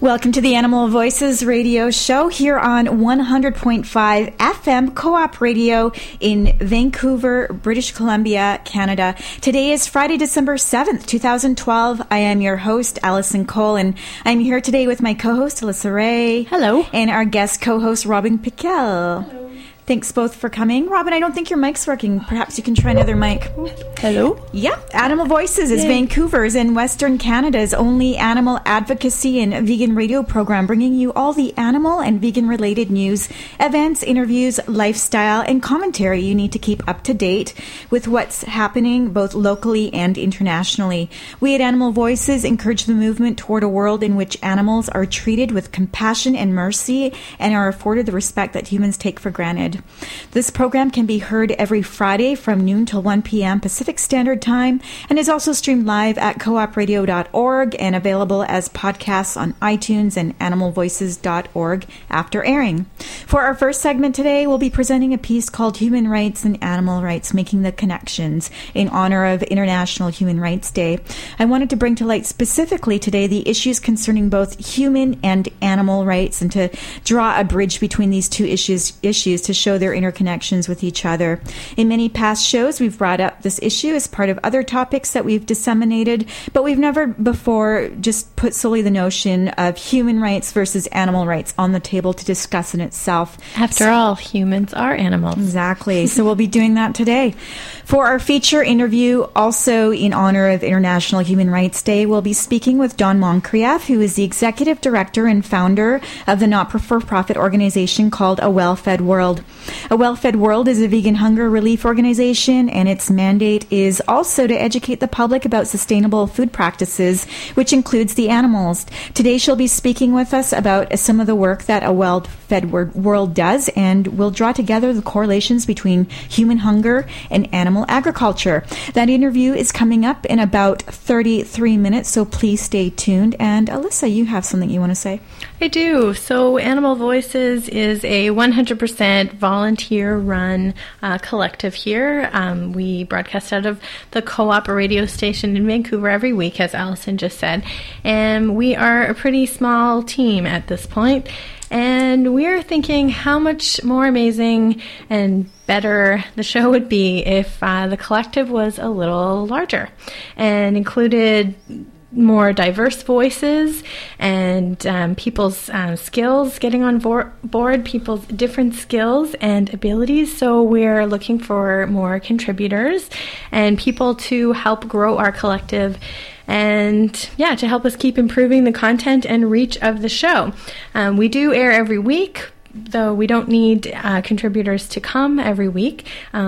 Welcome to the Animal Voices radio show here on 100.5 FM Co-op Radio in Vancouver, British Columbia, Canada. Today is Friday, December 7th, 2012. I am your host, Allison Cole, and I'm here today with my co-host, Alyssa Ray. Hello. And our guest co-host, Robin Piquel. Hello. Thanks both for coming. Robin, I don't think your mic's working. Perhaps you can try another mic. Hello? Yeah, Animal Voices is Vancouver's and Western Canada's only animal advocacy and vegan radio program, bringing you all the animal and vegan-related news, events, interviews, lifestyle, and commentary you need to keep up to date with what's happening both locally and internationally. We at Animal Voices encourage the movement toward a world in which animals are treated with compassion and mercy and are afforded the respect that humans take for granted. This program can be heard every Friday from noon till 1 p.m. Pacific Standard Time and is also streamed live at coopradio.org and available as podcasts on iTunes and animalvoices.org after airing. For our first segment today, we'll be presenting a piece called Human Rights and Animal Rights, Making the Connections in honor of International Human Rights Day. I wanted to bring to light specifically today the issues concerning both human and animal rights and to draw a bridge between these two issues to show their interconnections with each other. In many past shows, we've brought up this issue as part of other topics that we've disseminated, but we've never before just put solely the notion of human rights versus animal rights on the table to discuss in itself. After all, humans are animals. Exactly. So we'll be doing that today. For our feature interview, also in honor of International Human Rights Day, we'll be speaking with Don Moncrieff, who is the executive director and founder of the not-for-profit organization called A Well-Fed World. A Well-Fed World is a vegan hunger relief organization, and its mandate is also to educate the public about sustainable food practices, which includes the animals. Today she'll be speaking with us about some of the work that A Well-Fed World does, and we'll draw together the correlations between human hunger and animal agriculture. That interview is coming up in about 33 minutes, so please stay tuned. And Alyssa, you have something you want to say? I do. So Animal Voices is a 100% volunteer-run collective here. We broadcast out of the Co-op radio station in Vancouver every week, as Allison just said. And we are a pretty small team at this point. And we're thinking how much more amazing and better the show would be if the collective was a little larger and included more diverse voices and people's skills getting on board, people's different skills and abilities. So we're looking for more contributors and people to help grow our collective and, to help us keep improving the content and reach of the show. We do air every week, though we don't need contributors to come every week.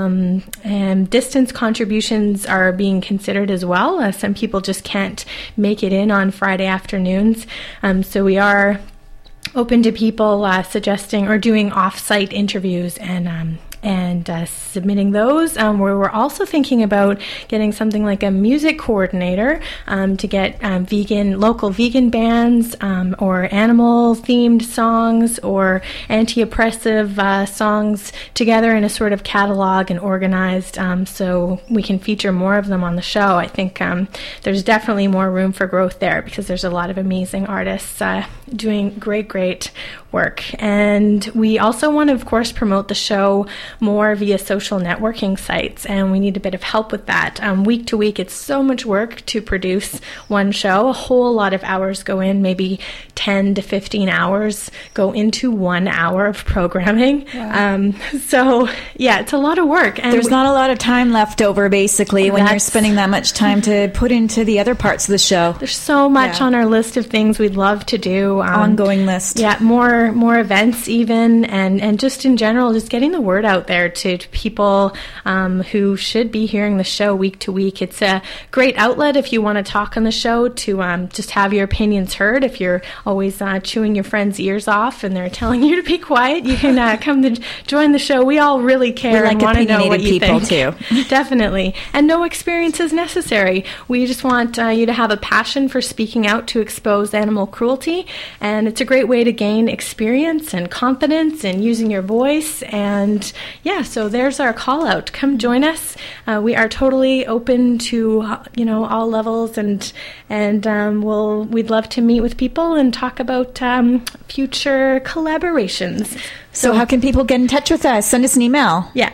And distance contributions are being considered as well. Some people just can't make it in on Friday afternoons. So we are open to people suggesting or doing off-site interviews and submitting those. Where we're also thinking about getting something like a music coordinator to get local vegan bands or animal-themed songs or anti-oppressive songs together in a sort of catalog and organized so we can feature more of them on the show. I think there's definitely more room for growth there because there's a lot of amazing artists doing great work. And we also want to, of course, promote the show more via social networking sites, and we need a bit of help with that. Week to week, it's so much work to produce one show. A whole lot of hours go in, maybe 10 to 15 hours go into 1 hour of programming. Wow. It's a lot of work. And there's not a lot of time left over, basically, when you're spending that much time to put into the other parts of the show. There's so much on our list of things we'd love to do. Ongoing list. Yeah, more events even, and just in general, just getting the word out there to people who should be hearing the show week to week. It's a great outlet if you want to talk on the show, to just have your opinions heard. If you're always chewing your friends' ears off and they're telling you to be quiet, you can come to join the show. We all really care and want to know what you think. Too. Definitely. And no experience is necessary. We just want you to have a passion for speaking out to expose animal cruelty, and it's a great way to gain experience and confidence in using your voice. And so there's our call out. Come join us. We are totally open to all levels, and we'd love to meet with people and talk talk about future collaborations. So how can people get in touch with us? Send us an email. Yeah,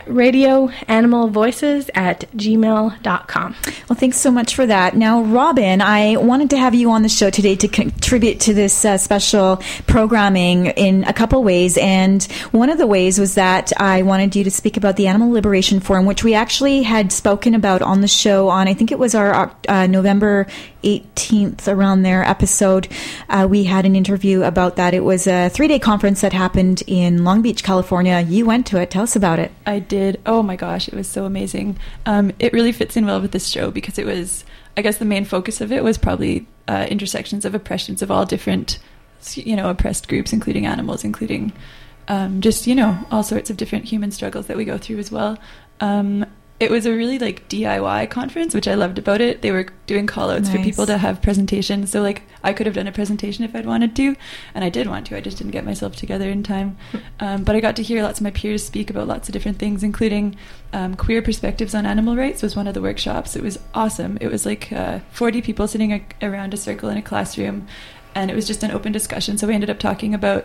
radioanimalvoices@gmail.com. Well, thanks so much for that. Now, Robin, I wanted to have you on the show today to contribute to this special programming in a couple ways. And one of the ways was that I wanted you to speak about the Animal Liberation Forum, which we actually had spoken about on the show on, I think it was our November 18th, around there, episode. We had an interview about that. It was a 3-day conference that happened in Long Beach, California. You went to it. Tell us about it. I did. Oh my gosh, it was so amazing. It really fits in well with this show because it was, I guess the main focus of it was probably intersections of oppressions of all different, oppressed groups, including animals, including just, all sorts of different human struggles that we go through as well. It was a really DIY conference, which I loved about it. They were doing call-outs for people to have presentations. So I could have done a presentation if I'd wanted to, and I did want to. I just didn't get myself together in time. But I got to hear lots of my peers speak about lots of different things, including queer perspectives on animal rights was one of the workshops. It was awesome. It was 40 people sitting around a circle in a classroom, and it was just an open discussion. So we ended up talking about,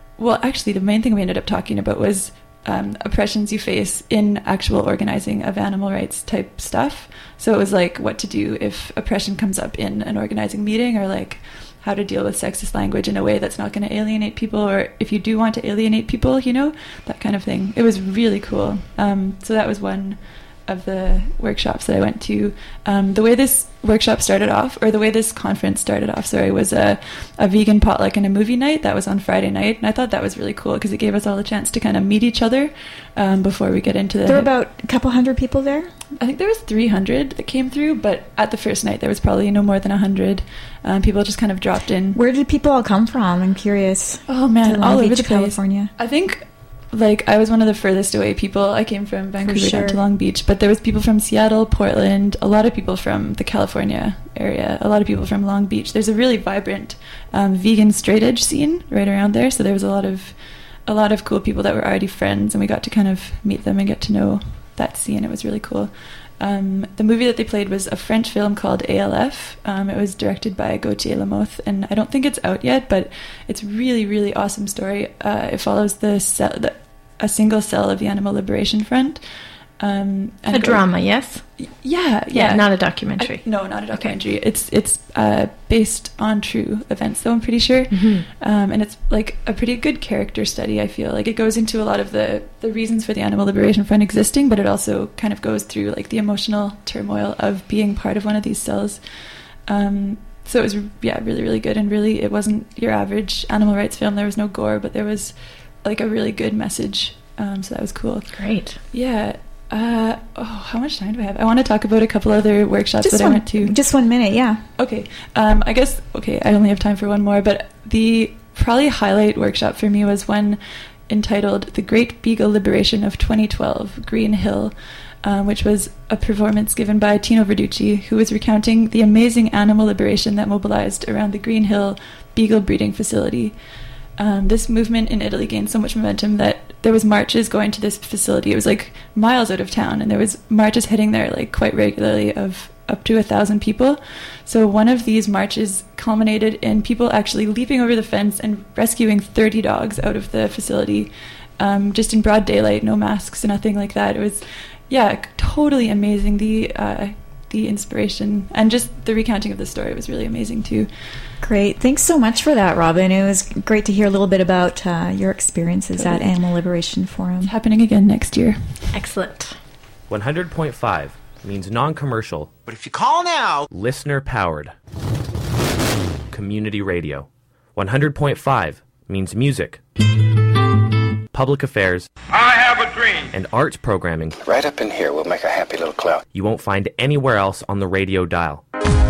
the main thing we ended up talking about was oppressions you face in actual organizing of animal rights type stuff. So it was what to do if oppression comes up in an organizing meeting, or how to deal with sexist language in a way that's not going to alienate people, or if you do want to alienate people, that kind of thing. It was really cool. So that was one of the workshops that I went to. The way this workshop started off, or the way this conference started off, was a vegan potluck and a movie night that was on Friday night, and I thought that was really cool because it gave us all a chance to kind of meet each other before we get into There were about a couple hundred people there? I think there was 300 that came through, but at the first night there was probably no more than 100. People just kind of dropped in. Where did people all come from? I'm curious. Oh man, all over the place. California. I think I was one of the furthest away people. I came from Vancouver down to Long Beach, but there was people from Seattle, Portland, a lot of people from the California area, a lot of people from Long Beach. There's a really vibrant vegan straight edge scene right around there, so there was a lot of cool people that were already friends, and we got to kind of meet them and get to know that scene. It was really cool. The movie that they played was a French film called ALF. It was directed by Gauthier Lamothe, and I don't think it's out yet, but it's really, really awesome story. It follows a single cell of the Animal Liberation Front. A drama, yes? Yeah. Not a documentary. No, not a documentary. Okay. It's based on true events, though, I'm pretty sure. Mm-hmm. And it's a pretty good character study, I feel. It goes into a lot of the reasons for the Animal Liberation Front existing, but it also kind of goes through the emotional turmoil of being part of one of these cells. So it was, really, really good. And really, it wasn't your average animal rights film. There was no gore, but there was a really good message. So that was cool. Great. Yeah. How much time do I have? I want to talk about a couple other workshops I went to. Just 1 minute, yeah. Okay. I guess, I only have time for one more, but the probably highlight workshop for me was one entitled The Great Beagle Liberation of 2012, Green Hill, which was a performance given by Tino Verducci, who was recounting the amazing animal liberation that mobilized around the Green Hill Beagle breeding facility. This movement in Italy gained so much momentum that there was marches going to this facility. It was miles out of town, and there was marches heading there quite regularly of up to 1,000 people. So one of these marches culminated in people actually leaping over the fence and rescuing 30 dogs out of the facility, just in broad daylight, no masks, nothing like that. It was, totally amazing. The inspiration and just the recounting of the story was really amazing too. Great. Thanks so much for that, Robin. It was great to hear a little bit about your experiences at Animal Liberation Forum. It's happening again next year. Excellent. 100.5 means non-commercial. But if you call now... Listener-powered. Community radio. 100.5 means music. Public affairs. I have a dream. And arts programming. Right up in here, we'll make a happy little cloud. You won't find anywhere else on the radio dial.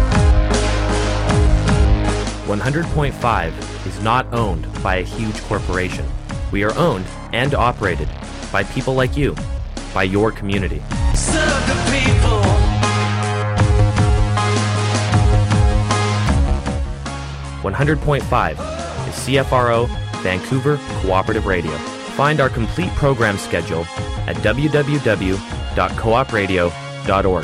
100.5 is not owned by a huge corporation. We are owned and operated by people like you, by your community. Serve the people. 100.5 is CFRO Vancouver Cooperative Radio. Find our complete program schedule at www.coopradio.org.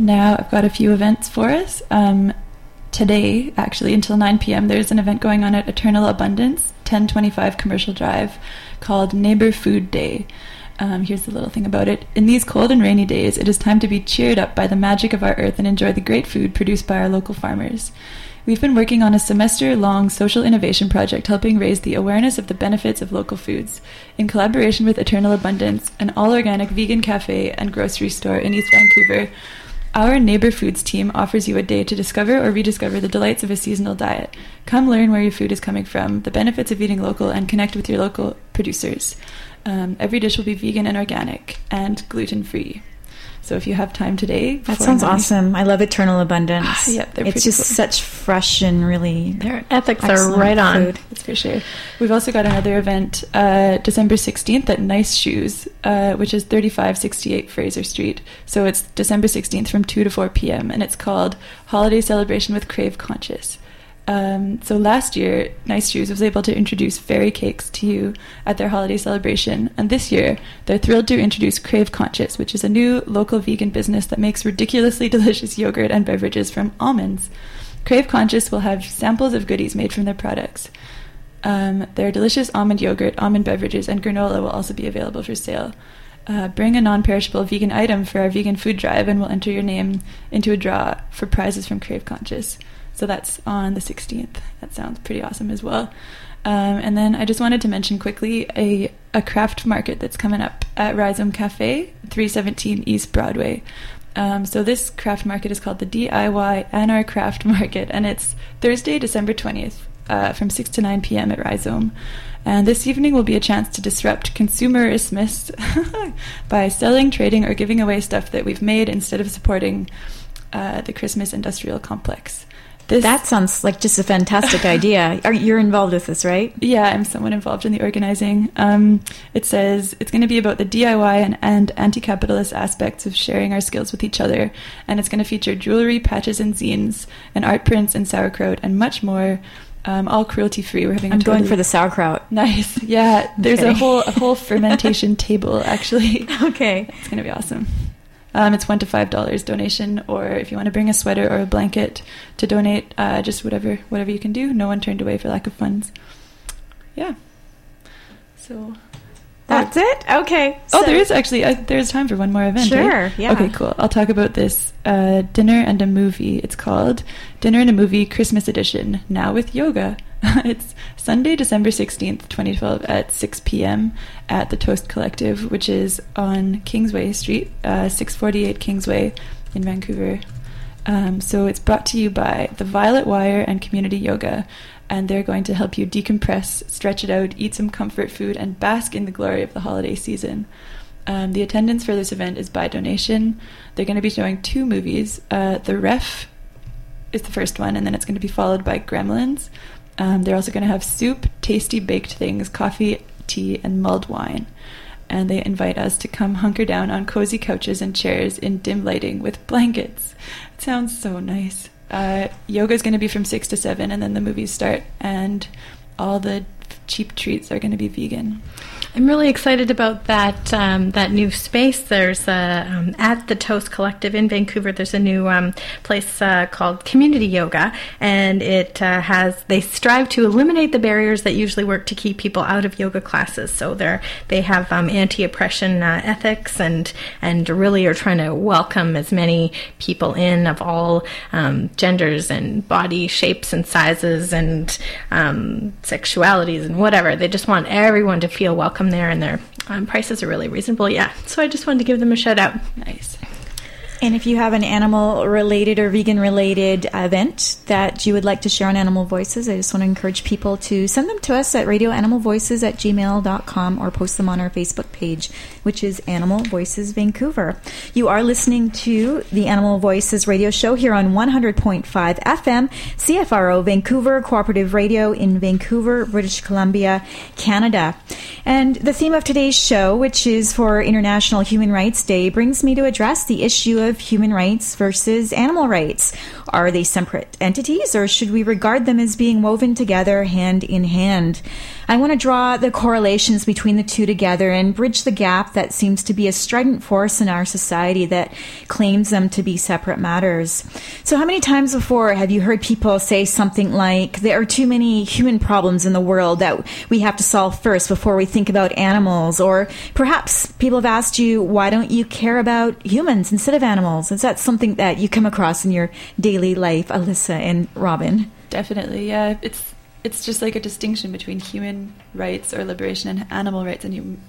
now I've got a few events for us. Today, actually, until 9 p.m., there's an event going on at Eternal Abundance, 1025 Commercial Drive, called Neighbor Food Day. Here's the little thing about it. In these cold and rainy days, it is time to be cheered up by the magic of our earth and enjoy the great food produced by our local farmers. We've been working on a semester-long social innovation project helping raise the awareness of the benefits of local foods. In collaboration with Eternal Abundance, an all-organic vegan cafe and grocery store in East Vancouver, our Neighbor Foods team offers you a day to discover or rediscover the delights of a seasonal diet. Come learn where your food is coming from, the benefits of eating local, and connect with your local producers. Every dish will be vegan and organic and gluten-free. So if you have time today... That sounds awesome. I love Eternal Abundance. Yeah, they're it's just cool. Such fresh and really... Their ethics are right on. Food. That's for sure. We've also got another event December 16th at Nice Shoes, which is 3568 Fraser Street. So it's December 16th from 2 to 4 p.m. and it's called Holiday Celebration with Crave Conscious. So last year, Nice Shoes was able to introduce fairy cakes to you at their holiday celebration. And this year, they're thrilled to introduce Crave Conscious, which is a new local vegan business that makes ridiculously delicious yogurt and beverages from almonds. Crave Conscious will have samples of goodies made from their products. Their delicious almond yogurt, almond beverages, and granola will also be available for sale. Bring a non-perishable vegan item for our vegan food drive and we'll enter your name into a draw for prizes from Crave Conscious. So that's on the 16th. That sounds pretty awesome as well. And then I just wanted to mention quickly a craft market that's coming up at Rhizome Cafe, 317 East Broadway. So this craft market is called the DIY NR Craft Market, and it's Thursday, December 20th, from 6 to 9 p.m. at Rhizome. And this evening will be a chance to disrupt consumerism by selling, trading, or giving away stuff that we've made instead of supporting the Christmas industrial complex. That sounds like just a fantastic idea. You're involved with this, right? Yeah, I'm somewhat involved in the organizing. It says it's going to be about the DIY and anti-capitalist aspects of sharing our skills with each other, and it's going to feature jewelry, patches and zines, and art prints and sauerkraut, and much more, all cruelty-free. We're having. I'm going for the sauerkraut. Nice. Yeah, there's a whole fermentation table, actually. Okay. It's going to be awesome. It's $1 to $5 donation, or if you want to bring a sweater or a blanket to donate, just whatever you can do. No one turned away for lack of funds. Yeah. So that's it. Okay. So, there is actually there's time for one more event. Sure. Right? Yeah. Okay. Cool. I'll talk about this dinner and a movie. It's called Dinner and a Movie Christmas Edition. Now with yoga. It's Sunday, December 16th, 2012 at 6 p.m. at the Toast Collective, which is on Kingsway Street, 648 Kingsway in Vancouver. So it's brought to you by the Violet Wire and Community Yoga, and they're going to help you decompress, stretch it out, eat some comfort food, and bask in the glory of the holiday season. The attendance for this event is by donation. They're going to be showing 2 movies. The Ref is the first one, and then it's going to be followed by Gremlins. They're also going to have soup, tasty baked things, coffee, tea, and mulled wine. And they invite us to come hunker down on cozy couches and chairs in dim lighting with blankets. It sounds so nice. Yoga is going to be from 6 to 7, and then the movies start, and all the cheap treats are going to be vegan. I'm really excited about that new space. There's at the Toast Collective in Vancouver. There's a new place called Community Yoga, and they strive to eliminate the barriers that usually work to keep people out of yoga classes. So they have anti-oppression ethics, and really are trying to welcome as many people in of all genders and body shapes and sizes and sexualities and whatever. They just want everyone to feel welcome there, and their prices are really reasonable. Yeah, so I just wanted to give them a shout out. Nice. And if you have an animal-related or vegan-related event that you would like to share on Animal Voices, I just want to encourage people to send them to us at radioanimalvoices@gmail.com or post them on our Facebook page, which is Animal Voices Vancouver. You are listening to the Animal Voices radio show here on 100.5 FM, CFRO Vancouver Cooperative Radio in Vancouver, British Columbia, Canada. And the theme of today's show, which is for International Human Rights Day, brings me to address the issue of of human rights versus animal rights? Are they separate entities, or should we regard them as being woven together hand in hand? I want to draw the correlations between the two together and bridge the gap that seems to be a strident force in our society that claims them to be separate matters. So how many times before have you heard people say something like, there are too many human problems in the world that we have to solve first before we think about animals? Or perhaps people have asked you, why don't you care about humans instead of animals? Is that something that you come across in your daily life, Alyssa and Robin? Definitely, yeah. It's just like a distinction between human rights or liberation and animal rights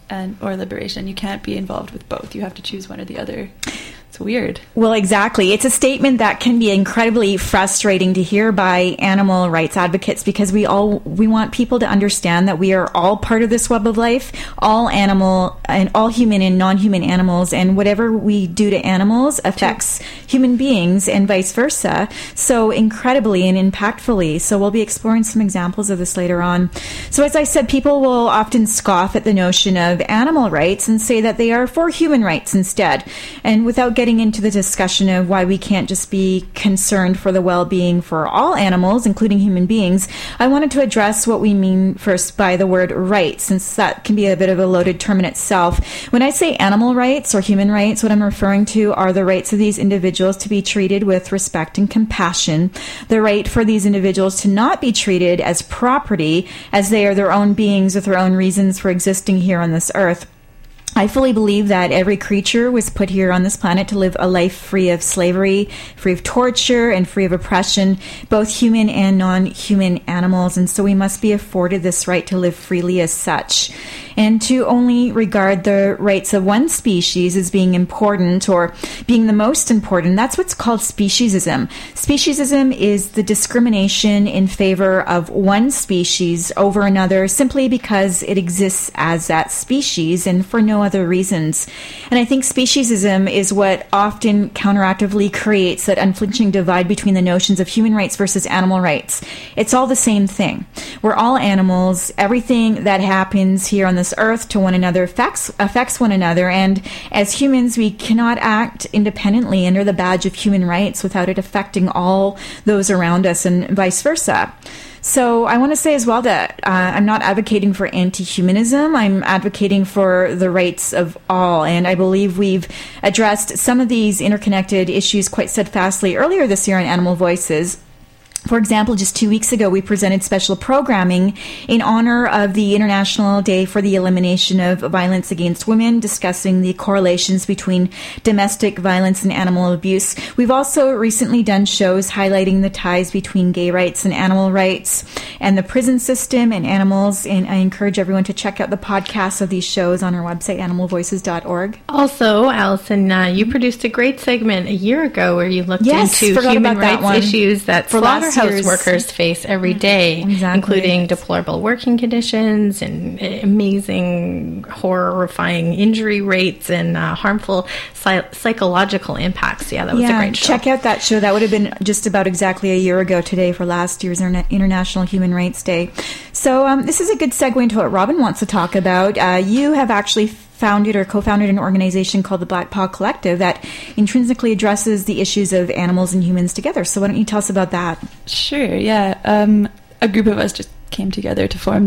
or liberation. You can't be involved with both. You have to choose one or the other. It's weird. Well, exactly. It's a statement that can be incredibly frustrating to hear by animal rights advocates, because we want people to understand that we are all part of this web of life, all animal and all human and non-human animals, and whatever we do to animals affects human beings and vice versa, so incredibly and impactfully. So we'll be exploring some examples of this later on. So as I said, people will often scoff at the notion of animal rights and say that they are for human rights instead. And without getting into the discussion of why we can't just be concerned for the well-being for all animals, including human beings, I wanted to address what we mean first by the word right, since that can be a bit of a loaded term in itself. When I say animal rights or human rights, what I'm referring to are the rights of these individuals to be treated with respect and compassion, the right for these individuals to not be treated as property, as they are their own beings with their own reasons for existing here on this earth. I fully believe that every creature was put here on this planet to live a life free of slavery, free of torture, and free of oppression, both human and non-human animals, and so we must be afforded this right to live freely as such. And to only regard the rights of one species as being important or being the most important, that's what's called speciesism. Speciesism is the discrimination in favor of one species over another simply because it exists as that species and for no other reasons. And I think speciesism is what often counteractively creates that unflinching divide between the notions of human rights versus animal rights. It's all the same thing. We're all animals. Everything that happens here on this earth to one another affects one another, and as humans we cannot act independently under the badge of human rights without it affecting all those around us, and vice versa. So I want to say as well that I'm not advocating for anti-humanism. I'm advocating for the rights of all. And I believe we've addressed some of these interconnected issues quite steadfastly earlier this year on Animal Voices. For example, just 2 weeks ago, we presented special programming in honor of the International Day for the Elimination of Violence Against Women, discussing the correlations between domestic violence and animal abuse. We've also recently done shows highlighting the ties between gay rights and animal rights and the prison system and animals, and I encourage everyone to check out the podcasts of these shows on our website, animalvoices.org. Also, Allison, you produced a great segment a year ago where you looked into human rights issues that slaughterhouse workers face every day, including deplorable working conditions and amazing, horrifying injury rates and harmful psychological impacts. Yeah, that was a great show. Check out that show. That would have been just about exactly a year ago today for last year's International Human Rights Day. So this is a good segue into what Robin wants to talk about. You have actually founded or co-founded an organization called the Black Paw Collective that intrinsically addresses the issues of animals and humans together. So why don't you tell us about that? Sure, yeah. A group of us just came together to form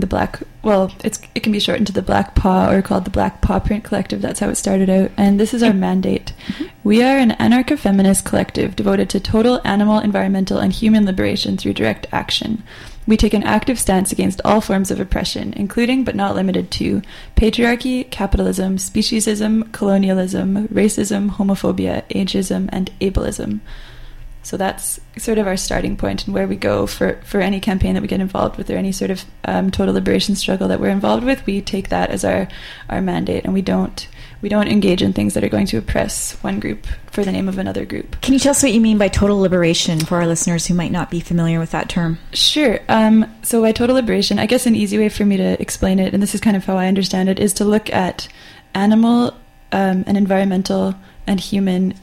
the it can be shortened to the Black Paw, or called the Black Paw Print Collective. That's how it started out. And this is our mandate. Mm-hmm. We are an anarcho-feminist collective devoted to total animal, environmental, and human liberation through direct action. We take an active stance against all forms of oppression, including but not limited to patriarchy, capitalism, speciesism, colonialism, racism, homophobia, ageism, and ableism. So that's sort of our starting point and where we go for any campaign that we get involved with, or any sort of total liberation struggle that we're involved with. We take that as our mandate, and we don't engage in things that are going to oppress one group for the name of another group. Can you tell us what you mean by total liberation for our listeners who might not be familiar with that term? Sure. So by total liberation, I guess an easy way for me to explain it, and this is kind of how I understand it, is to look at animal and environmental and human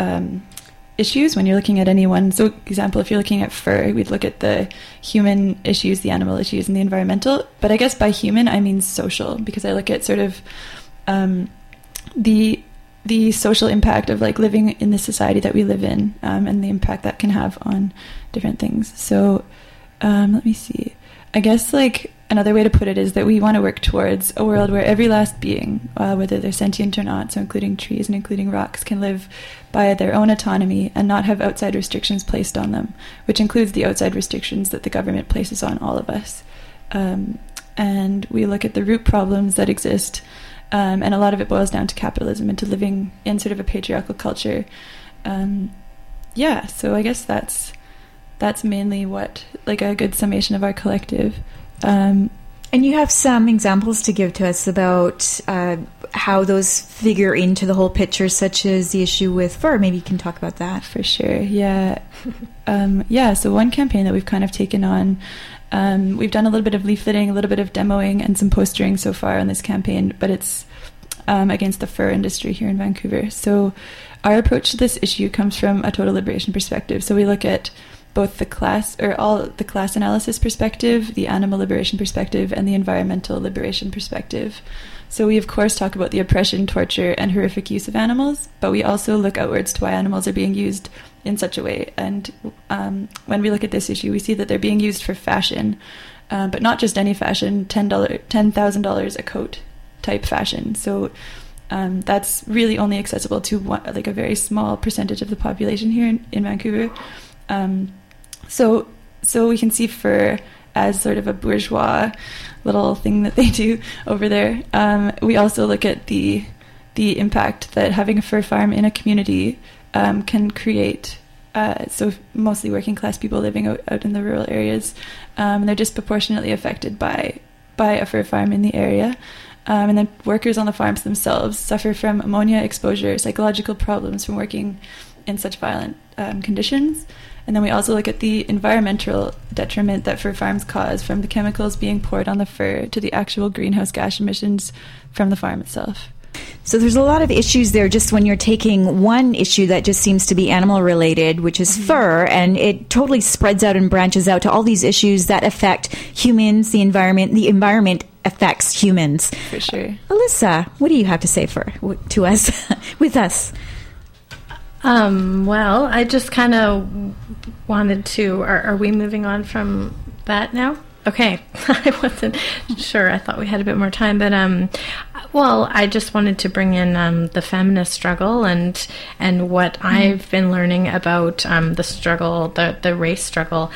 issues when you're looking at any one. So, example, if you're looking at fur, we'd look at the human issues, the animal issues, and the environmental. But I guess by human, I mean social, because I look at sort of the the social impact of like living in the society that we live in, and the impact that can have on different things. So let me see. I guess like another way to put it is that we want to work towards a world where every last being, whether they're sentient or not, so including trees and including rocks, can live by their own autonomy and not have outside restrictions placed on them, which includes the outside restrictions that the government places on all of us. And we look at the root problems that exist, and a lot of it boils down to capitalism and to living in sort of a patriarchal culture. So I guess that's mainly what, like, a good summation of our collective. And you have some examples to give to us about how those figure into the whole picture, such as the issue with fur. Maybe you can talk about that. For sure, yeah. So one campaign that we've kind of taken on, we've done a little bit of leafleting, a little bit of demoing, and some postering so far on this campaign, but it's against the fur industry here in Vancouver. So our approach to this issue comes from a total liberation perspective. So we look at both the class analysis perspective, the animal liberation perspective, and the environmental liberation perspective. So we of course talk about the oppression, torture, and horrific use of animals, but we also look outwards to why animals are being used in such a way. And when we look at this issue, we see that they're being used for fashion, but not just any fashion, $10,000 a coat type fashion. So that's really only accessible to a very small percentage of the population here in Vancouver. So we can see fur as sort of a bourgeois little thing that they do over there. We also look at the impact that having a fur farm in a community can create. So mostly working class people living out in the rural areas, and they're disproportionately affected by a fur farm in the area. And then workers on the farms themselves suffer from ammonia exposure, psychological problems from working in such violent conditions. And then we also look at the environmental detriment that fur farms cause, from the chemicals being poured on the fur to the actual greenhouse gas emissions from the farm itself. So there's a lot of issues there, just when you're taking one issue that just seems to be animal related, which is fur, and it totally spreads out and branches out to all these issues that affect humans, the environment affects humans. For sure. Alyssa, what do you have to say to us, with us? Well, I just kind of wanted to, are we moving on from that now? Okay. I wasn't sure. I thought we had a bit more time, but well, I just wanted to bring in the feminist struggle and what I've been learning about the struggle, the race struggle.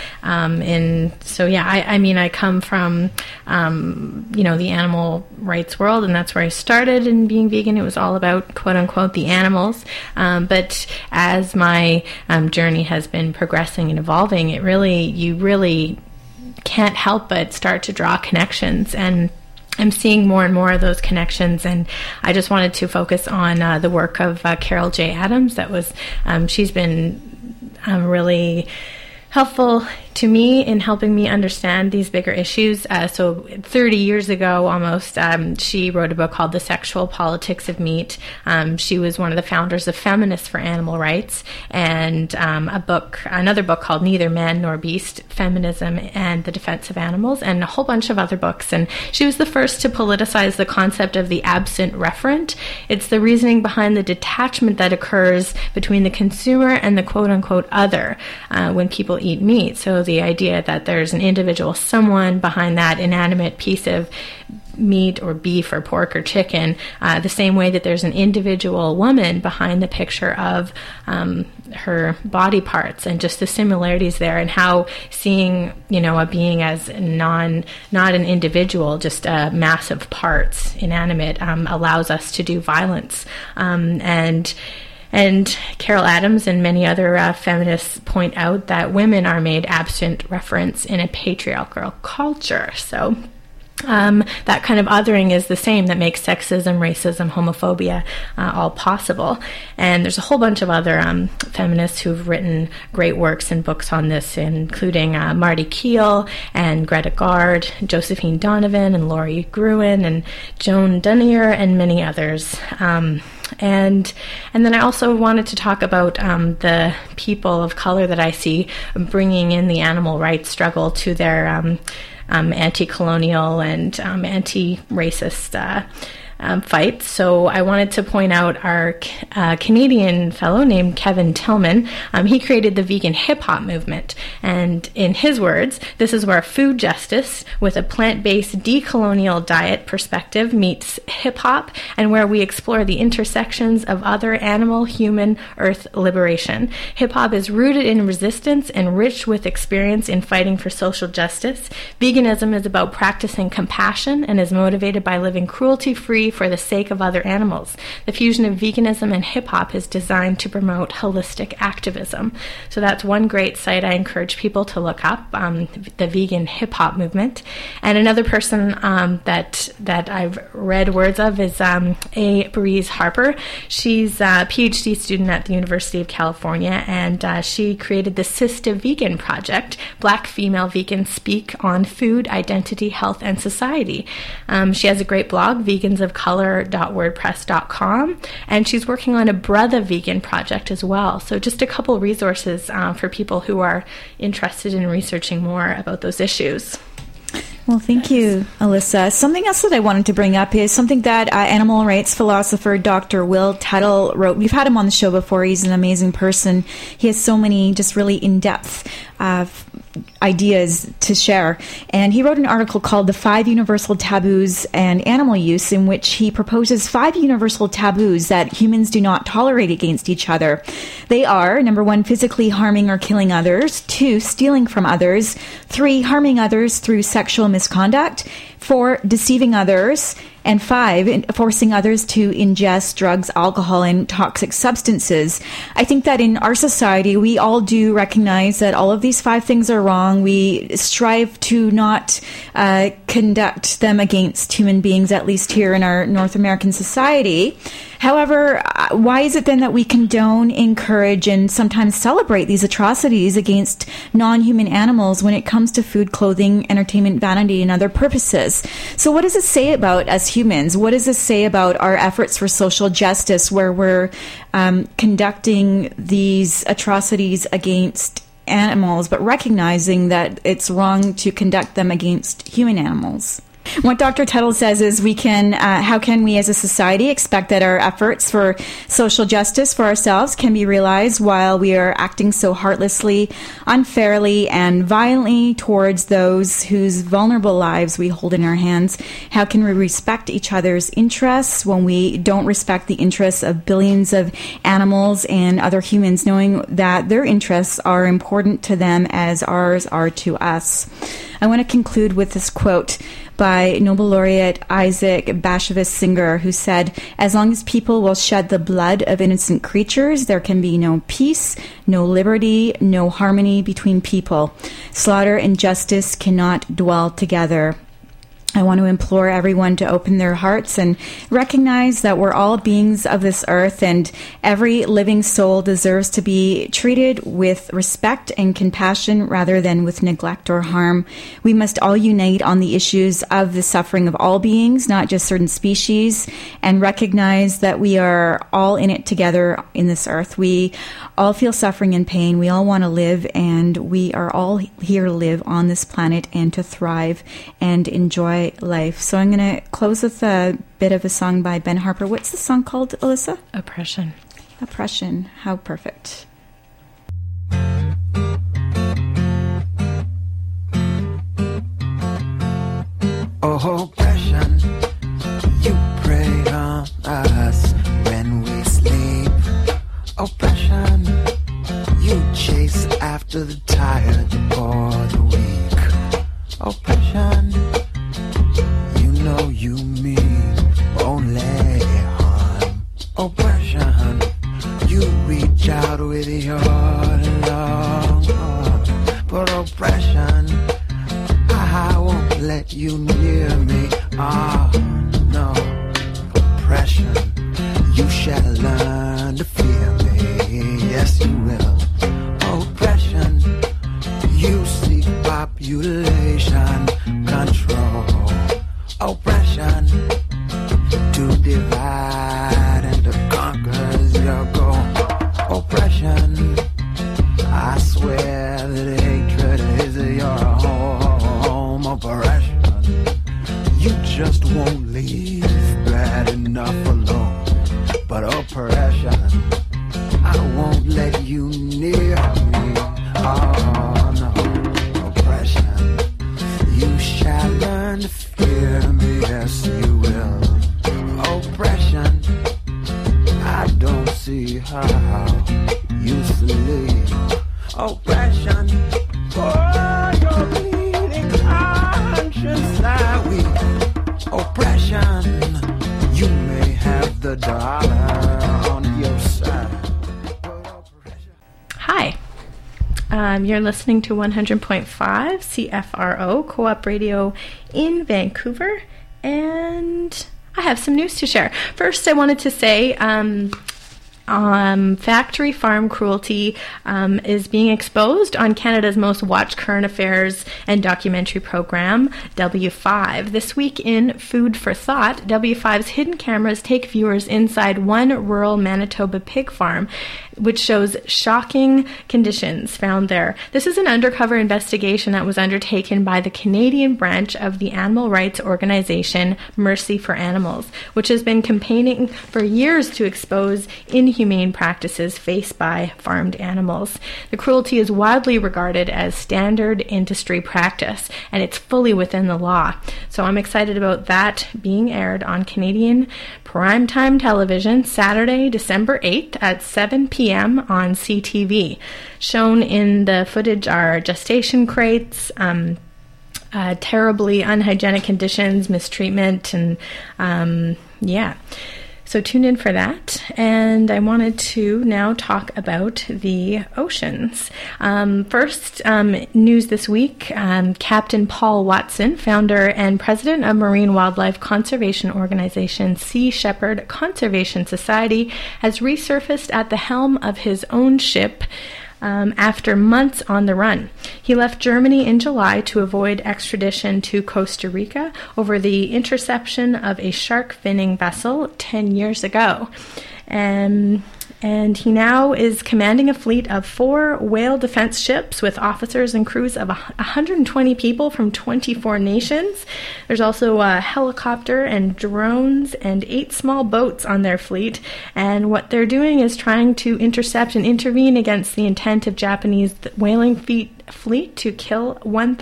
I come from the animal rights world, and that's where I started in being vegan. It was all about, quote unquote, the animals. But as my journey has been progressing and evolving, you really can't help but start to draw connections, and I'm seeing more and more of those connections. And I just wanted to focus on the work of Carol J. Adams. She's been really helpful to me in helping me understand these bigger issues. So 30 years ago almost, she wrote a book called The Sexual Politics of Meat. She was one of the founders of Feminists for Animal Rights, and another book called Neither Man Nor Beast, Feminism and the Defense of Animals, and a whole bunch of other books. And she was the first to politicize the concept of the absent referent. It's the reasoning behind the detachment that occurs between the consumer and the quote-unquote other when people eat meat. So the idea that there's an individual someone behind that inanimate piece of meat or beef or pork or chicken, the same way that there's an individual woman behind the picture of her body parts, and just the similarities there, and how seeing a being as not an individual, just a mass of parts, inanimate, allows us to do violence. And Carol Adams and many other feminists point out that women are made absent reference in a patriarchal culture. So that kind of othering is the same that makes sexism, racism, homophobia all possible. And there's a whole bunch of other feminists who've written great works and books on this, including Marty Keel and Greta Gard, Josephine Donovan and Laurie Gruen and Joan Dunier and many others. And then I also wanted to talk about the people of color that I see bringing in the animal rights struggle to their anti-colonial and anti-racist fight. So I wanted to point out our Canadian fellow named Kevin Tillman. He created the vegan hip-hop movement. And in his words, this is where food justice with a plant-based decolonial diet perspective meets hip-hop, and where we explore the intersections of other animal, human, earth liberation. Hip-hop is rooted in resistance and rich with experience in fighting for social justice. Veganism is about practicing compassion and is motivated by living cruelty-free for the sake of other animals. The fusion of veganism and hip-hop is designed to promote holistic activism. So that's one great site I encourage people to look up, the vegan hip-hop movement. And another person that I've read words of is A. Breeze Harper. She's a PhD student at the University of California, and she created the Sista Vegan Project. Black female vegans speak on food, identity, health, and society. She has a great blog, vegansofcolor.wordpress.com, and she's working on a Brother Vegan project as well. So just a couple resources for people who are interested in researching more about those issues. Well, thank you, Alyssa. Something else that I wanted to bring up is something that animal rights philosopher Dr. Will Tuttle wrote. We've had him on the show before. He's an amazing person. He has so many just really in-depth ideas to share. And he wrote an article called The 5 Universal Taboos and Animal Use, in which he proposes 5 universal taboos that humans do not tolerate against each other. They are, number 1, physically harming or killing others; 2, stealing from others; 3, harming others through sexual misconduct; 4, deceiving others; and 5, forcing others to ingest drugs, alcohol, and toxic substances. I think that in our society, we all do recognize that all of these 5 things are wrong. We strive to not conduct them against human beings, at least here in our North American society. However, why is it then that we condone, encourage, and sometimes celebrate these atrocities against non-human animals when it comes to food, clothing, entertainment, vanity, and other purposes? So what does this say about us humans? What does this say about our efforts for social justice, where we're conducting these atrocities against animals, but recognizing that it's wrong to conduct them against human animals? What Dr. Tuttle says is how can we as a society expect that our efforts for social justice for ourselves can be realized while we are acting so heartlessly, unfairly, and violently towards those whose vulnerable lives we hold in our hands? How can we respect each other's interests when we don't respect the interests of billions of animals and other humans, knowing that their interests are important to them as ours are to us? I want to conclude with this quote by Nobel laureate Isaac Bashevis Singer, who said, "As long as people will shed the blood of innocent creatures, there can be no peace, no liberty, no harmony between people. Slaughter and justice cannot dwell together." I want to implore everyone to open their hearts and recognize that we're all beings of this earth, and every living soul deserves to be treated with respect and compassion rather than with neglect or harm. We must all unite on the issues of the suffering of all beings, not just certain species, and recognize that we are all in it together in this earth. We all feel suffering and pain. We all want to live, and we are all here to live on this planet and to thrive and enjoy life. So I'm going to close with a bit of a song by Ben Harper. What's the song called, Alyssa? Oppression. Oppression. How perfect. Oh, oppression, you prey on us when we sleep. Oppression, you chase after the tired or the weak. Oppression, you know you mean only harm. Oppression, you reach out with your long arm. But oppression, I won't let you near me. Oh no, oppression, you shall learn to fear me. Yes, you will. Oppression, you seek population control. Oppression, to divide and to conquer is your goal. Oppression, I swear that hatred is your home. Oppression, you just won't leave that but oppression, I won't let you near me. Oh no, oppression, you shall learn to fear me, yes you will. Oppression, I don't see how you sleep. Oppression, oh, your bleeding conscience I weep. Oppression, you may have the dollar on your side. Hi. You're listening to 100.5 CFRO Co-op Radio in Vancouver, and I have some news to share. First, I wanted to say factory farm cruelty is being exposed on Canada's most watched current affairs and documentary program, W5. This week in Food for Thought, W5's hidden cameras take viewers inside one rural Manitoba pig farm, which shows shocking conditions found there. This is an undercover investigation that was undertaken by the Canadian branch of the animal rights organization Mercy for Animals, which has been campaigning for years to expose inhumane practices faced by farmed animals. The cruelty is widely regarded as standard industry practice, and it's fully within the law. So I'm excited about that being aired on Canadian primetime television Saturday, December 8th at 7 p.m. on CTV. Shown in the footage are gestation crates, terribly unhygienic conditions, mistreatment, and So tune in for that. And I wanted to now talk about the oceans. First, news this week, Captain Paul Watson, founder and president of marine wildlife conservation organization Sea Shepherd Conservation Society, has resurfaced at the helm of his own ship after months on the run. He left Germany in July to avoid extradition to Costa Rica over the interception of a shark finning vessel 10 years ago. And he now is commanding a fleet of 4 whale defense ships with officers and crews of 120 people from 24 nations. There's also a helicopter and drones and 8 small boats on their fleet. And what they're doing is trying to intercept and intervene against the intent of Japanese whaling fleet to kill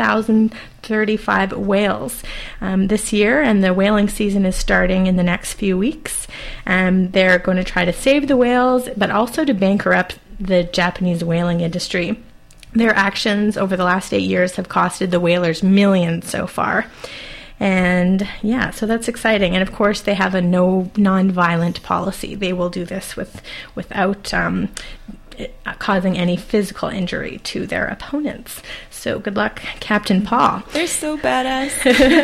1,035 whales this year, and the whaling season is starting in the next few weeks. They're going to try to save the whales, but also to bankrupt the Japanese whaling industry. Their actions over the last 8 years have costed the whalers millions so far. And yeah, so that's exciting. And of course, they have a non-violent policy. They will do this without causing any physical injury to their opponents. So good luck, Captain Paul. They're so badass.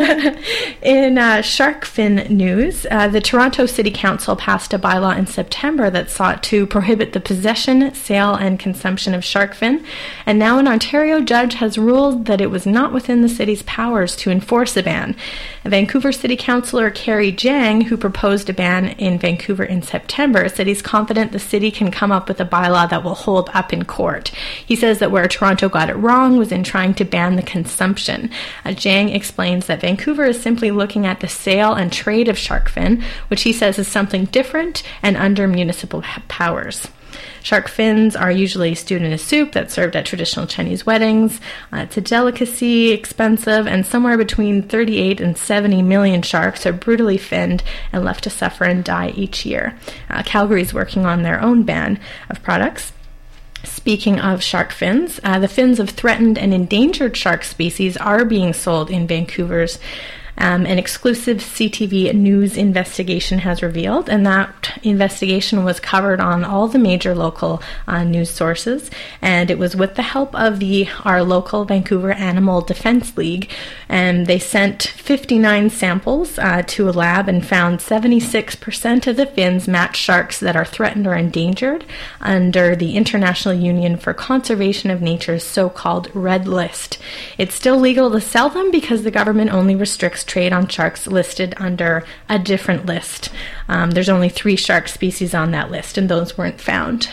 In shark fin news, the Toronto City Council passed a bylaw in September that sought to prohibit the possession, sale, and consumption of shark fin. And now an Ontario judge has ruled that it was not within the city's powers to enforce a ban. Vancouver City Councillor Carrie Jang, who proposed a ban in Vancouver in September, said he's confident the city can come up with a bylaw that will hold up in court. He says that where Toronto got it wrong was in trying to ban the consumption. Jang explains that Vancouver is simply looking at the sale and trade of shark fin, which he says is something different and under municipal powers. Shark fins are usually stewed in a soup that's served at traditional Chinese weddings. It's a delicacy, expensive, and somewhere between 38 and 70 million sharks are brutally finned and left to suffer and die each year. Calgary's working on their own ban of products. Speaking of shark fins, the fins of threatened and endangered shark species are being sold in Vancouver's. An exclusive CTV news investigation has revealed, and that investigation was covered on all the major local news sources, and it was with the help of our local Vancouver Animal Defense League, and they sent 59 samples to a lab and found 76% of the fins match sharks that are threatened or endangered under the International Union for Conservation of Nature's so-called Red List. It's still legal to sell them because the government only restricts trade on sharks listed under a different list. There's only 3 shark species on that list, and those weren't found.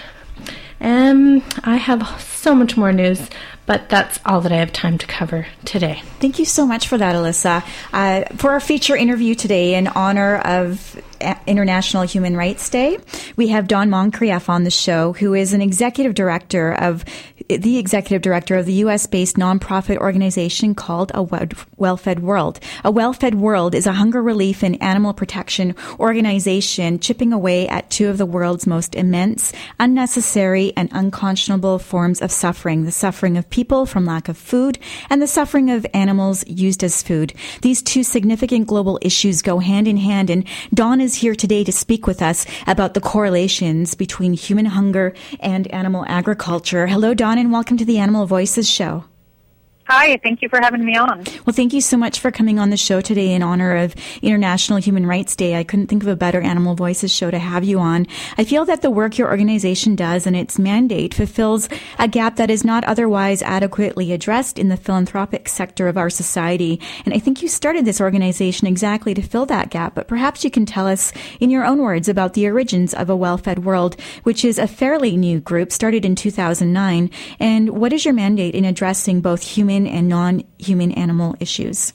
I have so much more news, but that's all that I have time to cover today. Thank you so much for that, Alyssa. For our feature interview today, in honor of International Human Rights Day. We have Dawn Moncrieff on the show, who is the executive director of the U.S.-based nonprofit organization called A Well-Fed World. A Well-Fed World is a hunger relief and animal protection organization chipping away at two of the world's most immense, unnecessary, and unconscionable forms of suffering: the suffering of people from lack of food and the suffering of animals used as food. These two significant global issues go hand in hand, and Dawn is here today to speak with us about the correlations between human hunger and animal agriculture. Hello, Dawn, and welcome to the Animal Voices show. Hi, thank you for having me on. Well, thank you so much for coming on the show today in honor of International Human Rights Day. I couldn't think of a better Animal Voices show to have you on. I feel that the work your organization does and its mandate fulfills a gap that is not otherwise adequately addressed in the philanthropic sector of our society. And I think you started this organization exactly to fill that gap, but perhaps you can tell us in your own words about the origins of A Well-Fed World, which is a fairly new group, started in 2009. And what is your mandate in addressing both human and non-human animal issues?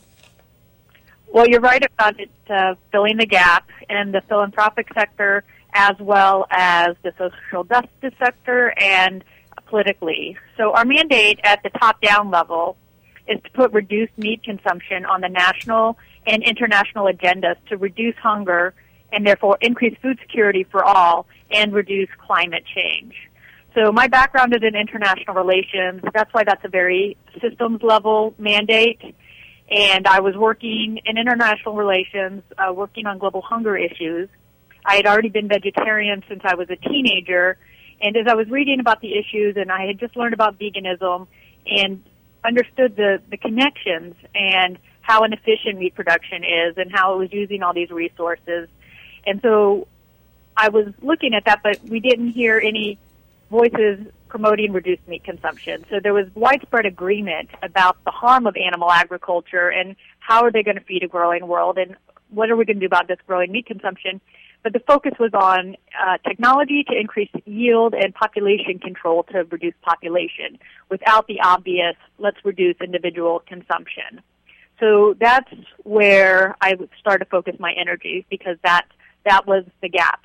Well, you're right about it filling the gap in the philanthropic sector as well as the social justice sector and politically. So our mandate at the top-down level is to put reduced meat consumption on the national and international agendas to reduce hunger and therefore increase food security for all and reduce climate change. So my background is in international relations. That's why that's a very systems-level mandate. And I was working in international relations, working on global hunger issues. I had already been vegetarian since I was a teenager. And as I was reading about the issues, and I had just learned about veganism and understood the connections and how inefficient meat production is and how it was using all these resources. And so I was looking at that, but we didn't hear any voices promoting reduced meat consumption. So there was widespread agreement about the harm of animal agriculture and how are they going to feed a growing world and what are we going to do about this growing meat consumption. But the focus was on technology to increase yield and population control to reduce population without the obvious, let's reduce individual consumption. So that's where I would start to focus my energies because that was the gap.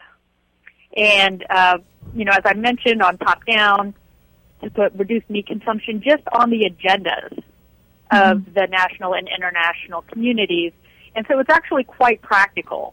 And, as I mentioned on top-down, to put reduced meat consumption just on the agendas of the national and international communities. And so it's actually quite practical.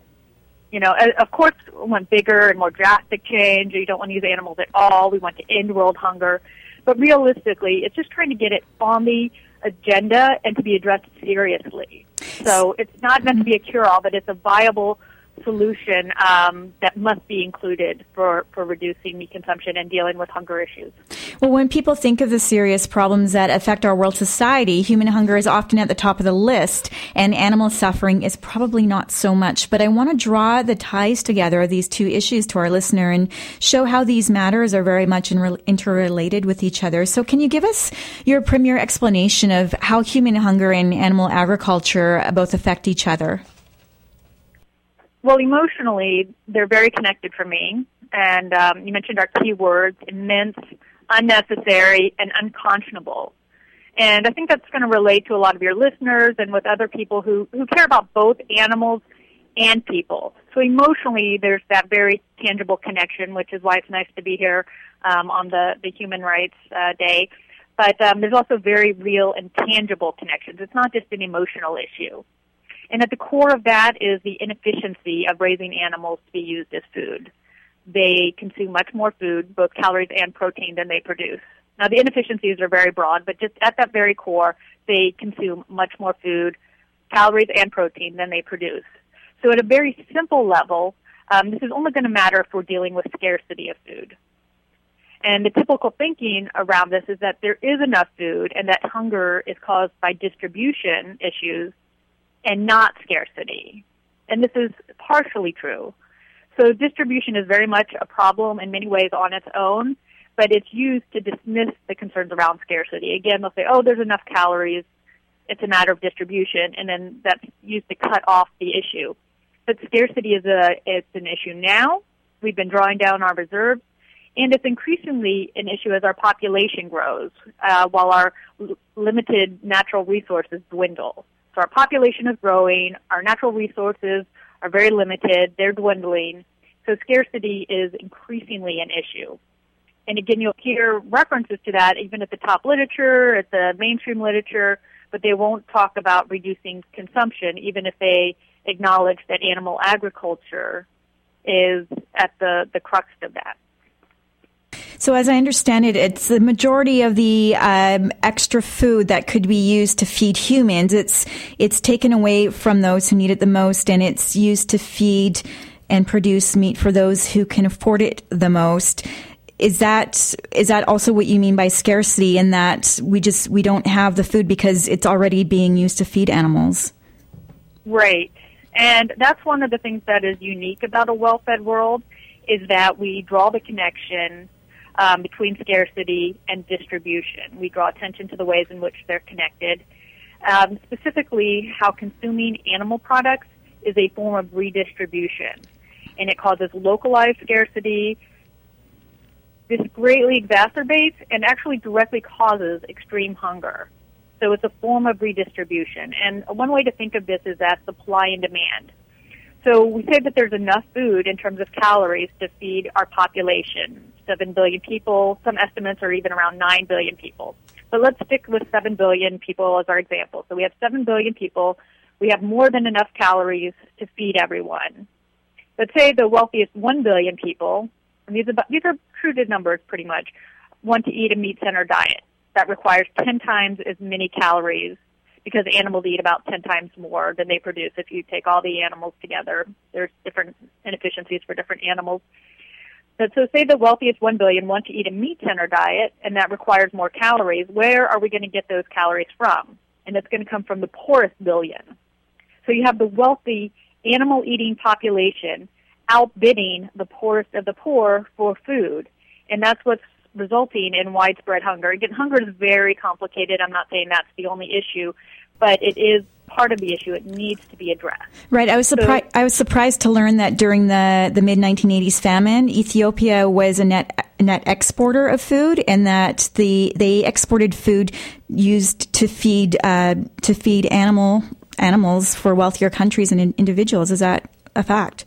Of course, we want bigger and more drastic change. You don't want to use animals at all. We want to end world hunger. But realistically, it's just trying to get it on the agenda and to be addressed seriously. So it's not meant to be a cure-all, but it's a viable solution that must be included for reducing meat consumption and dealing with hunger issues. Well, when people think of the serious problems that affect our world society, human hunger is often at the top of the list, and animal suffering is probably not so much. But I want to draw the ties together of these two issues to our listener and show how these matters are very much interrelated with each other. So can you give us your premier explanation of how human hunger and animal agriculture both affect each other? Well, emotionally, they're very connected for me. And you mentioned our key words, immense, unnecessary, and unconscionable. And I think that's going to relate to a lot of your listeners and with other people who care about both animals and people. So emotionally, there's that very tangible connection, which is why it's nice to be here on the Human Rights Day. But there's also very real and tangible connections. It's not just an emotional issue. And at the core of that is the inefficiency of raising animals to be used as food. They consume much more food, both calories and protein, than they produce. Now, the inefficiencies are very broad, but just at that very core, they consume much more food, calories and protein, than they produce. So at a very simple level, this is only going to matter if we're dealing with scarcity of food. And the typical thinking around this is that there is enough food and that hunger is caused by distribution issues and not scarcity. And this is partially true. So distribution is very much a problem in many ways on its own, but it's used to dismiss the concerns around scarcity. Again, they'll say, there's enough calories, it's a matter of distribution, and then that's used to cut off the issue. But scarcity it's an issue now. We've been drawing down our reserves, and it's increasingly an issue as our population grows, while our limited natural resources dwindle. So our population is growing, our natural resources are very limited. They're dwindling. So scarcity is increasingly an issue. And again, you'll hear references to that even at the top literature, at the mainstream literature, but they won't talk about reducing consumption, even if they acknowledge that animal agriculture is at the crux of that. So as I understand it, it's the majority of the extra food that could be used to feed humans. It's taken away from those who need it the most, and it's used to feed and produce meat for those who can afford it the most. Is that also what you mean by scarcity, in that we don't have the food because it's already being used to feed animals? Right. And that's one of the things that is unique about a well-fed world, is that we draw the connection between scarcity and distribution. We draw attention to the ways in which they're connected, specifically how consuming animal products is a form of redistribution. And it causes localized scarcity. This greatly exacerbates and actually directly causes extreme hunger. So it's a form of redistribution. And one way to think of this is as supply and demand. So we say that there's enough food in terms of calories to feed our population, 7 billion people. Some estimates are even around 9 billion people. But let's stick with 7 billion people as our example. So we have 7 billion people. We have more than enough calories to feed everyone. Let's say the wealthiest 1 billion people, and these are crude numbers pretty much, want to eat a meat-centered diet. That requires 10 times as many calories, because animals eat about 10 times more than they produce if you take all the animals together. There's different inefficiencies for different animals. But so say the wealthiest 1 billion want to eat a meat-centered diet, and that requires more calories. Where are we going to get those calories from? And it's going to come from the poorest billion. So you have the wealthy animal-eating population outbidding the poorest of the poor for food. And that's what's resulting in widespread hunger. Again, hunger is very complicated. I'm not saying that's the only issue, but it is part of the issue. It needs to be addressed. Right. I was surprised to learn that during the mid-1980s famine, Ethiopia was a net exporter of food, and that they exported food used to feed animals for wealthier countries and individuals. Is that a fact?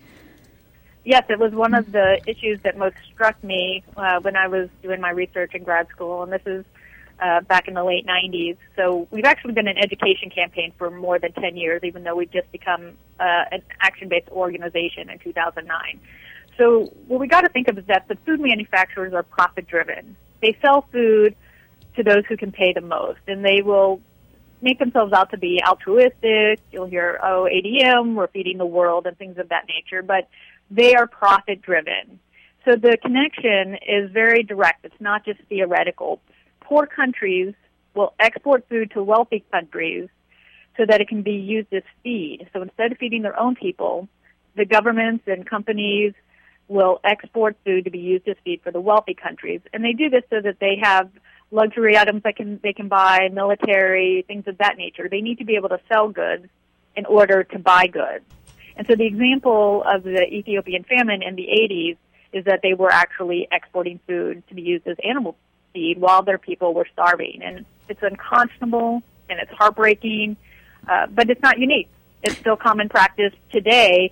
Yes, it was one of the issues that most struck me when I was doing my research in grad school, and this is back in the late 90s. So we've actually been an education campaign for more than 10 years, even though we've just become an action-based organization in 2009. So what we got to think of is that the food manufacturers are profit-driven. They sell food to those who can pay the most, and they will make themselves out to be altruistic. You'll hear, ADM, we're feeding the world, and things of that nature, but they are profit-driven. So the connection is very direct. It's not just theoretical. Poor countries will export food to wealthy countries so that it can be used as feed. So instead of feeding their own people, the governments and companies will export food to be used as feed for the wealthy countries. And they do this so that they have luxury items that they can buy, military, things of that nature. They need to be able to sell goods in order to buy goods. And so the example of the Ethiopian famine in the 80s is that they were actually exporting food to be used as animal feed while their people were starving. And it's unconscionable and it's heartbreaking, but it's not unique. It's still common practice today.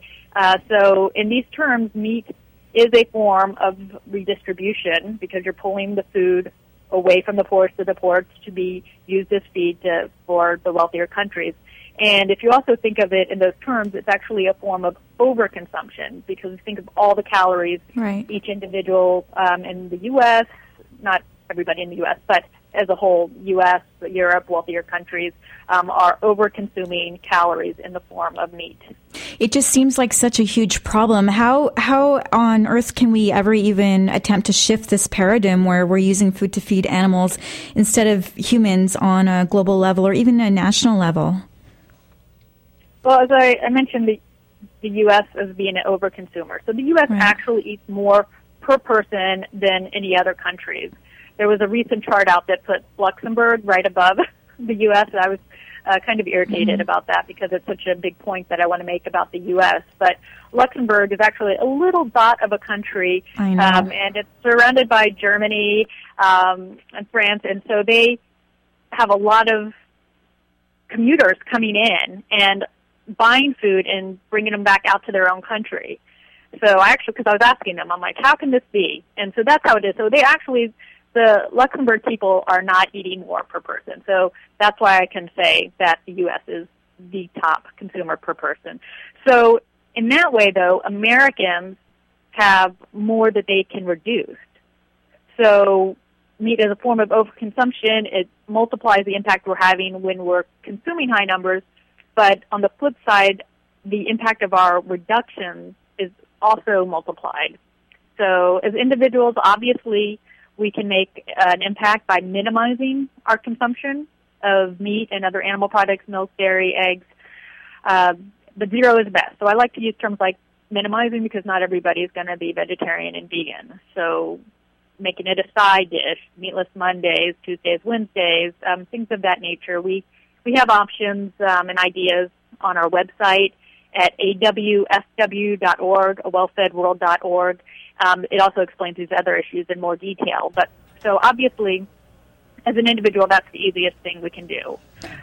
So in these terms, meat is a form of redistribution because you're pulling the food away from the poorest of the poor to be used as feed for the wealthier countries. And if you also think of it in those terms, it's actually a form of overconsumption because you think of all the calories each individual in the U.S., not everybody in the U.S., but as a whole, U.S., Europe, wealthier countries are over-consuming calories in the form of meat. It just seems like such a huge problem. How on earth can we ever even attempt to shift this paradigm where we're using food to feed animals instead of humans on a global level or even a national level? Well, as I mentioned, the U.S. as being an overconsumer. So the U.S. actually eats more per person than any other countries. There was a recent chart out that put Luxembourg right above the U.S., and I was kind of irritated about that because it's such a big point that I want to make about the U.S. But Luxembourg is actually a little dot of a country, and it's surrounded by Germany and France, and so they have a lot of commuters coming in, and buying food and bringing them back out to their own country. So because I was asking them, I'm like, how can this be? And so that's how it is. So the Luxembourg people are not eating more per person. So that's why I can say that the U.S. is the top consumer per person. So in that way, though, Americans have more that they can reduce. So meat as a form of overconsumption, it multiplies the impact we're having when we're consuming high numbers. But on the flip side, the impact of our reduction is also multiplied. So as individuals, obviously, we can make an impact by minimizing our consumption of meat and other animal products, milk, dairy, eggs. But zero is best. So I like to use terms like minimizing because not everybody is going to be vegetarian and vegan. So making it a side dish, meatless Mondays, Tuesdays, Wednesdays, things of that nature. We have options and ideas on our website at awfw.org, awellfedworld.org. It also explains these other issues in more detail. But so obviously, as an individual, that's the easiest thing we can do.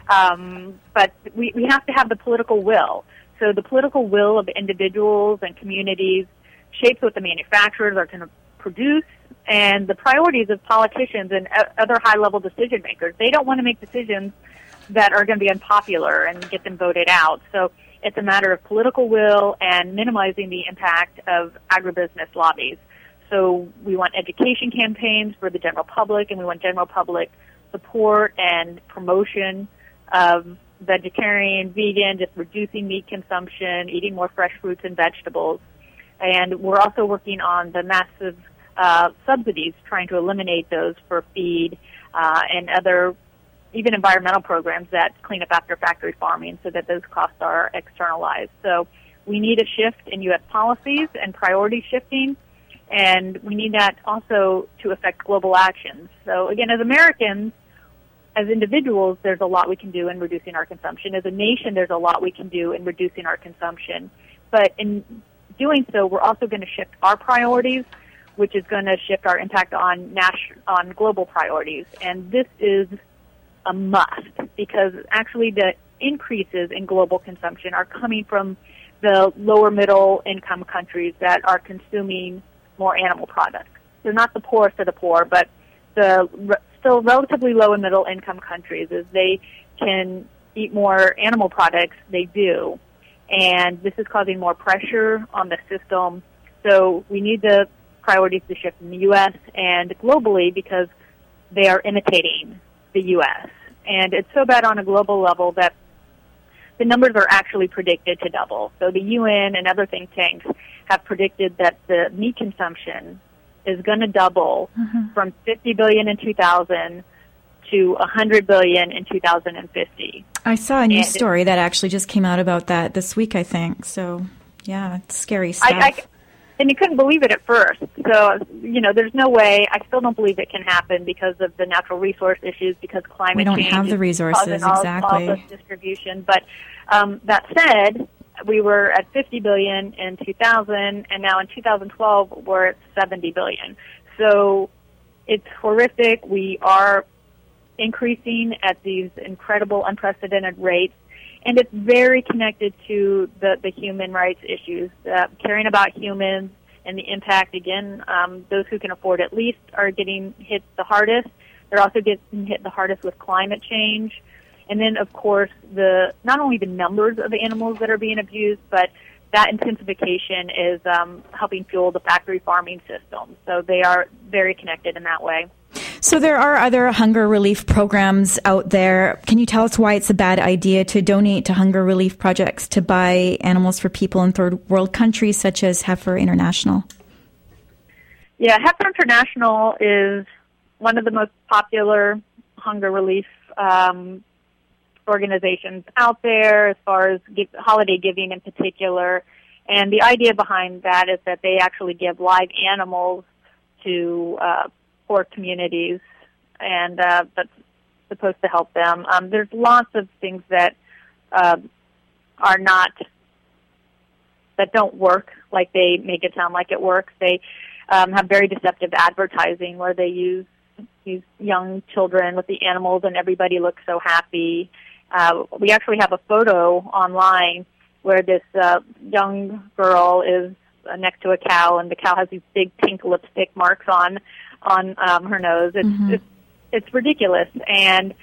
But we have to have the political will. So the political will of individuals and communities shapes what the manufacturers are going to produce and the priorities of politicians and other high-level decision makers. They don't want to make decisions that are going to be unpopular and get them voted out. So it's a matter of political will and minimizing the impact of agribusiness lobbies. So we want education campaigns for the general public, and we want general public support and promotion of vegetarian, vegan, just reducing meat consumption, eating more fresh fruits and vegetables. And we're also working on the massive subsidies, trying to eliminate those for feed and other even environmental programs that clean up after factory farming so that those costs are externalized. So we need a shift in U.S. policies and priority shifting, and we need that also to affect global actions. So again, as Americans, as individuals, there's a lot we can do in reducing our consumption. As a nation, there's a lot we can do in reducing our consumption. But in doing so, we're also going to shift our priorities, which is going to shift our impact on global priorities. And this is a must, because actually the increases in global consumption are coming from the lower middle income countries that are consuming more animal products. They're not the poorest of the poor, but the still relatively low and middle income countries, as they can eat more animal products, they do. And this is causing more pressure on the system. So we need the priorities to shift in the U.S. and globally because they are imitating the U.S. And it's so bad on a global level that the numbers are actually predicted to double. So the UN and other think tanks have predicted that the meat consumption is going to double from 50 billion in 2000 to 100 billion in 2050. I saw a news story that actually just came out about that this week, I think. So, yeah, it's scary stuff. And you couldn't believe it at first. So, there's no way. I still don't believe it can happen because of the natural resource issues, because climate change. We don't have the resources, exactly. All this distribution. But that said, we were at 50 billion in 2000, and now in 2012 we're at 70 billion. So it's horrific. We are increasing at these incredible, unprecedented rates, and it's very connected to the human rights issues, caring about humans and the impact. Again, those who can afford it least are getting hit the hardest. They're also getting hit the hardest with climate change. And then, of course, not only the numbers of the animals that are being abused, but that intensification is helping fuel the factory farming system. So they are very connected in that way. So there are other hunger relief programs out there. Can you tell us why it's a bad idea to donate to hunger relief projects to buy animals for people in third world countries such as Heifer International? Yeah, Heifer International is one of the most popular hunger relief organizations out there as far as holiday giving in particular. And the idea behind that is that they actually give live animals to poor communities, and that's supposed to help them. There's lots of things that don't work like they make it sound like it works. They have very deceptive advertising where they use young children with the animals and everybody looks so happy. We actually have a photo online where this young girl is next to a cow, and the cow has these big pink lipstick marks on her nose. It's ridiculous, and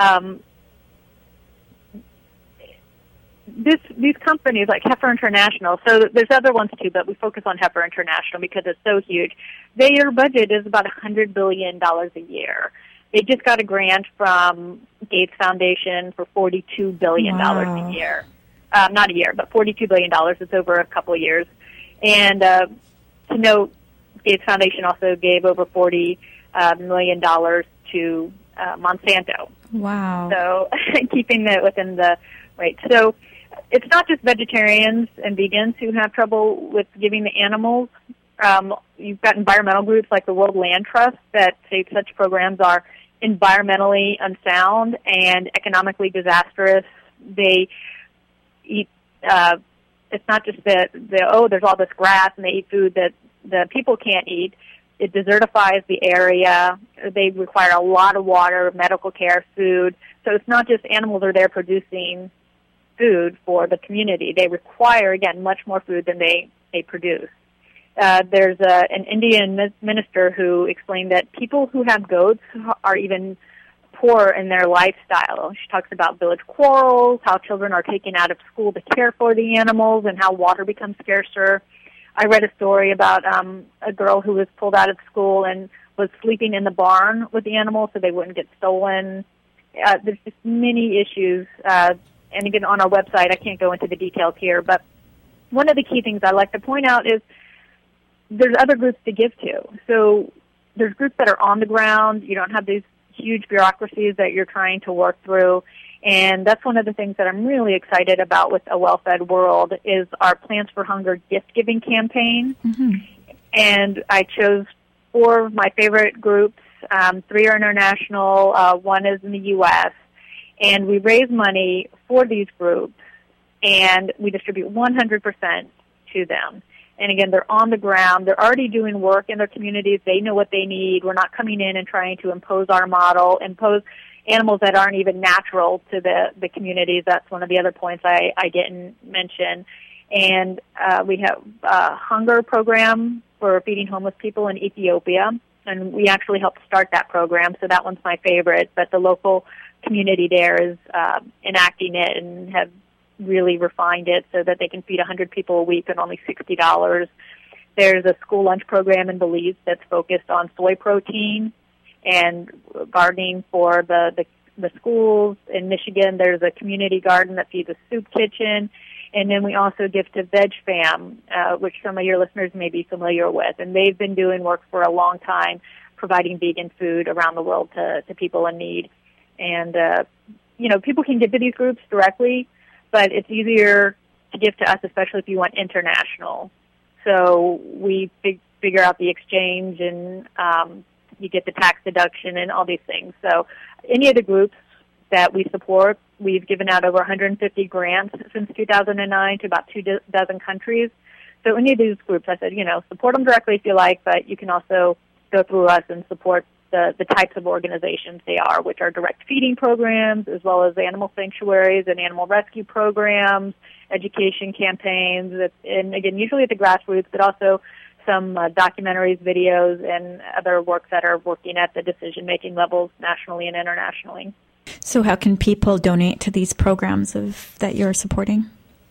these companies like Heifer International, so there's other ones too, but we focus on Heifer International because it's so huge. Their budget is about $100 billion a year. They just got a grant from Gates Foundation for $42 billion a year. Not a year, but $42 billion. It's over a couple of years. And to note, Gates Foundation also gave over $40 million to Monsanto. Wow. So keeping it within the rate. So it's not just vegetarians and vegans who have trouble with giving the animals. You've got environmental groups like the World Land Trust that say such programs are environmentally unsound and economically disastrous. They eat, it's not just there's all this grass and they eat food that the people can't eat. It desertifies the area. They require a lot of water, medical care, food. So it's not just animals are there producing food for the community. They require, again, much more food than they produce. There's an Indian minister who explained that people who have goats are even poor in their lifestyle. She talks about village quarrels, how children are taken out of school to care for the animals, and how water becomes scarcer. I read a story about a girl who was pulled out of school and was sleeping in the barn with the animals so they wouldn't get stolen. There's just many issues. And again, on our website, I can't go into the details here, but one of the key things I like to point out is there's other groups to give to. So there's groups that are on the ground. You don't have these huge bureaucracies that you're trying to work through. And that's one of the things that I'm really excited about with A Well-Fed World is our Plants for Hunger gift-giving campaign. And I chose 4 of my favorite groups. 3 are international, 1 is in the U.S., and we raise money for these groups, and we distribute 100% to them. And again, they're on the ground. They're already doing work in their communities. They know what they need. We're not coming in and trying to impose our model, impose animals that aren't even natural to the communities. That's one of the other points I didn't mention. And we have a hunger program for feeding homeless people in Ethiopia, and we actually helped start that program, so that one's my favorite. But the local community there is enacting it and have really refined it so that they can feed 100 people a week at only $60. There's a school lunch program in Belize that's focused on soy protein and gardening for the schools. In Michigan, there's a community garden that feeds a soup kitchen. And then we also give to VegFam, which some of your listeners may be familiar with. And they've been doing work for a long time, providing vegan food around the world to people in need. And, people can give to these groups directly, but it's easier to give to us, especially if you want international. So we figure out the exchange, and you get the tax deduction and all these things. So any of the groups that we support, we've given out over 150 grants since 2009 to about 24 countries. So any of these groups, I said, support them directly if you like, but you can also go through us and support the types of organizations they are, which are direct feeding programs, as well as animal sanctuaries and animal rescue programs, education campaigns, and again, usually at the grassroots, but also some documentaries, videos, and other work that are working at the decision-making levels nationally and internationally. So how can people donate to these programs that you're supporting?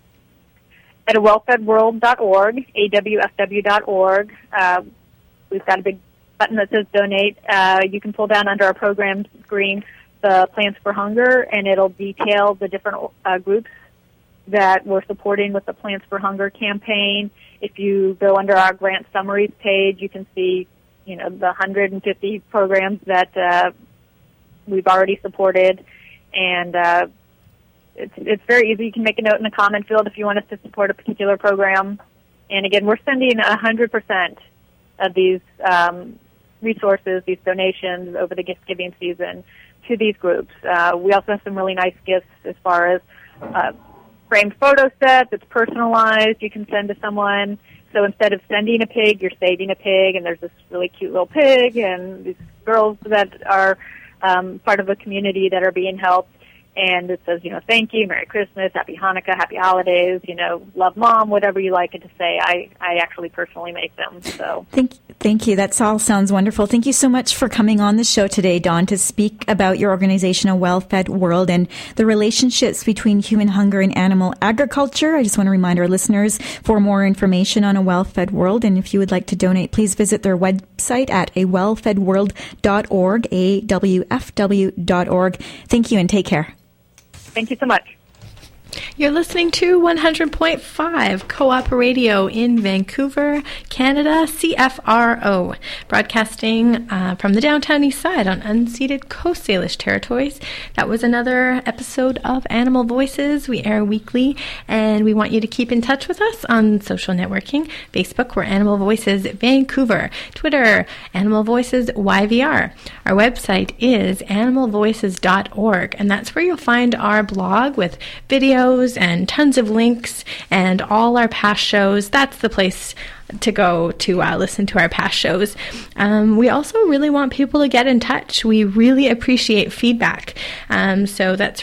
At awellfedworld.org, awfw.org. We've got a big button that says donate. You can pull down under our program screen the Plants for Hunger, and it'll detail the different groups that we're supporting with the Plants for Hunger campaign. If you go under our grant summaries page, you can see, the 150 programs that we've already supported, and it's very easy. You can make a note in the comment field if you want us to support a particular program. And again, we're sending 100% of these resources, these donations over the gift-giving season to these groups. We also have some really nice gifts as far as framed photo sets. It's personalized. You can send to someone. So instead of sending a pig, you're saving a pig, and there's this really cute little pig and these girls that are part of a community that are being helped. and it says, thank you, Merry Christmas, Happy Hanukkah, Happy Holidays, love Mom, whatever you like it to say. I actually personally make them. So Thank you. That all sounds wonderful. Thank you so much for coming on the show today, Dawn, to speak about your organization, A Well-Fed World, and the relationships between human hunger and animal agriculture. I just want to remind our listeners for more information on A Well-Fed World, and if you would like to donate, please visit their website at awellfedworld.org, awfw.org. Thank you and take care. Thank you so much. You're listening to 100.5 Co-op Radio in Vancouver, Canada, CFRO, broadcasting from the downtown east side on unceded Coast Salish territories. That was another episode of Animal Voices. We air weekly, and we want you to keep in touch with us on social networking. Facebook, we're Animal Voices Vancouver. Twitter, Animal Voices YVR. Our website is animalvoices.org, and that's where you'll find our blog with videos and tons of links and all our past shows. That's the place to go to listen to our past shows. We also really want people to get in touch. We really appreciate feedback. So that's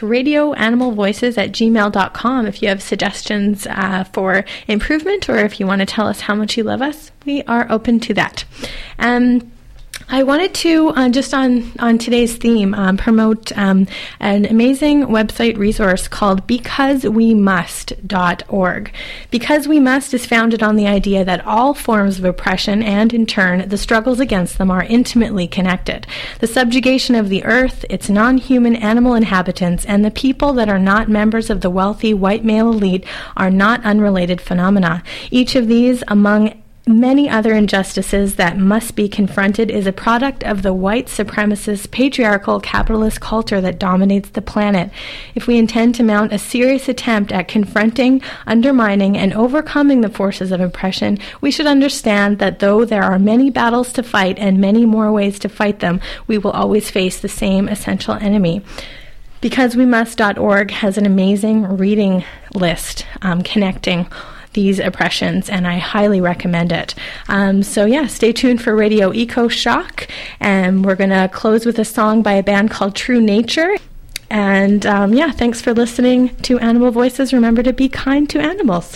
radioanimalvoices@gmail.com. If you have suggestions for improvement, or if you want to tell us how much you love us, we are open to that. I wanted to, just on today's theme, promote an amazing website resource called BecauseWeMust.org. Because We Must is founded on the idea that all forms of oppression and, in turn, the struggles against them are intimately connected. The subjugation of the earth, its non-human animal inhabitants, and the people that are not members of the wealthy white male elite are not unrelated phenomena. Each of these, among many other injustices that must be confronted, is a product of the white supremacist, patriarchal, capitalist culture that dominates the planet. If we intend to mount a serious attempt at confronting, undermining, and overcoming the forces of oppression, we should understand that though there are many battles to fight and many more ways to fight them, we will always face the same essential enemy. BecauseWeMust.org has an amazing reading list connecting these oppressions, and I highly recommend it. Stay tuned for Radio Eco Shock, and we're going to close with a song by a band called True Nature. And thanks for listening to Animal Voices. Remember to be kind to animals.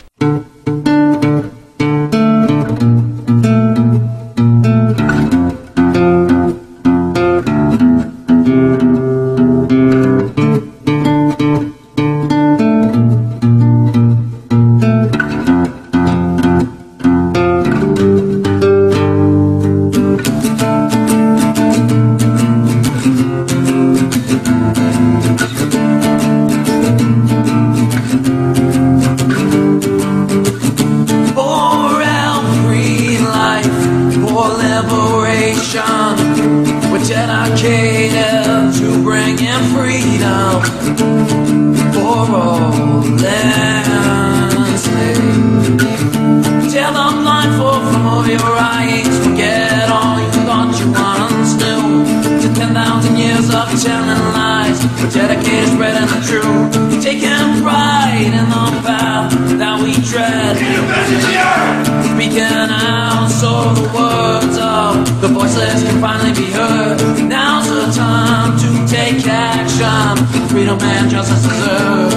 Freedom and justice deserve.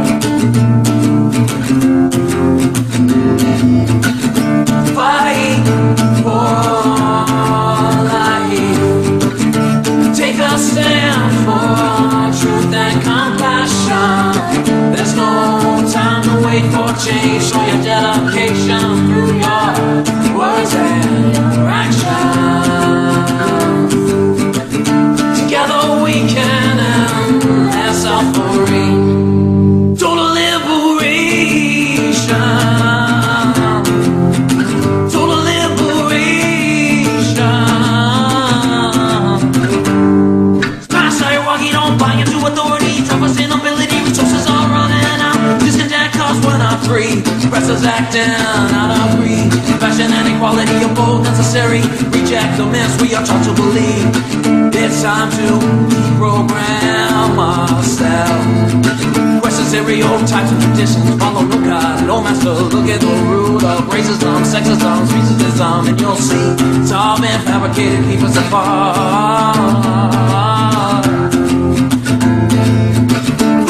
Fight for life. Take a stand for truth and compassion. There's no time to wait for change. Show your dedication through your words and your actions. Together we can end suffering. Total liberation. Total liberation. Smash are walking, don't buy into authority. Drop us inability, resources are running out. Discontent cause we're not free. Oppressors acting out of greed. Passion and equality are both necessary. Reject the myths we are taught to believe. It's time to deprogram ourselves. Question stereotypes and traditions. Follow no God, no master. Look at the root of racism, sexism, speciesism, and you'll see it's all been fabricated, keep us apart.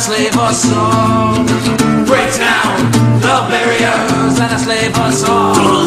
enslave us all. Break down the barriers and enslave us all.